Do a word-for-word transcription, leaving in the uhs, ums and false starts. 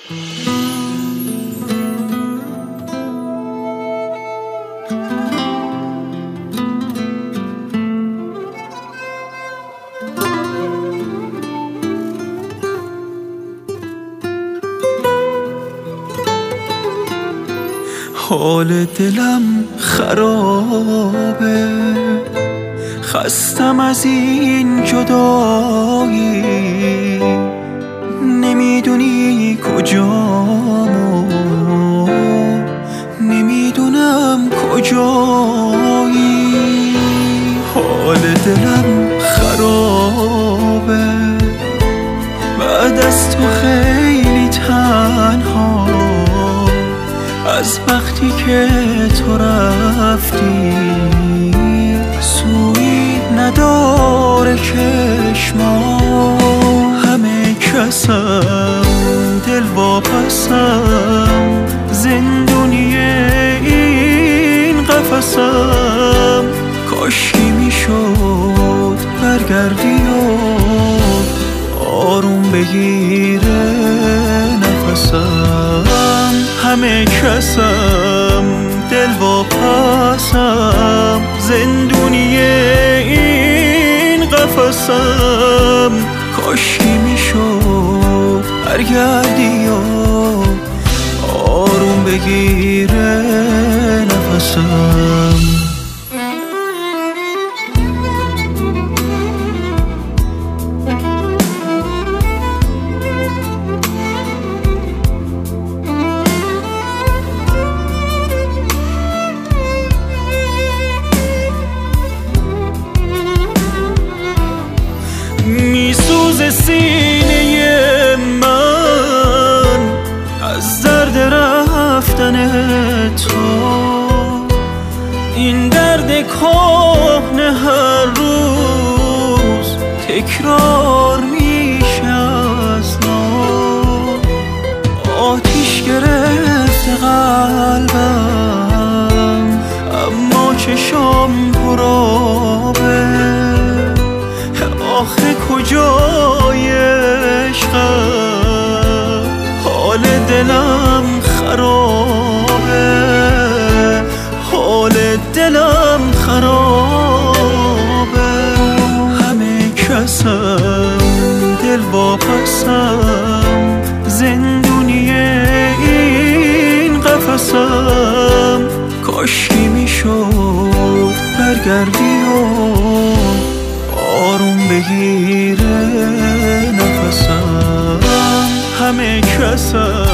حال دلم خرابه، خستم از این جدایی، نمیدونی کجامو، نمیدونم کجایی. حال دلم خرابه، بعد از تو خیلی تنها، از وقتی که تو رفتی سویی نداره چشما. همه کسم دل واپسم، زندونی این قفسم. کاشکی میشد برگردی و آروم بگیره نفسم. همه کسم دل واپسم، زندونی این قفسم. کاشکی میشد برگردی و آروم بگیره نفسم. میسوز سینه من از درد رفتن تو، این درد کهنه هر روز تکرار میشه از نو. آتیش گرفته قلبم اما چشام پرآبه. آخه کجای عشقم، حال دلم خرابه، حال دلم خرابه. همه کسم دل واپسم، زندونی این قفسم. کاشکی میشد برگردی و آروم بگیره نفسم. همه کسم